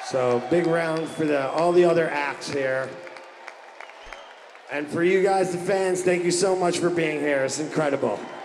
So big round for all the other acts here. And for you guys, the fans, thank you so much for being here. It's incredible.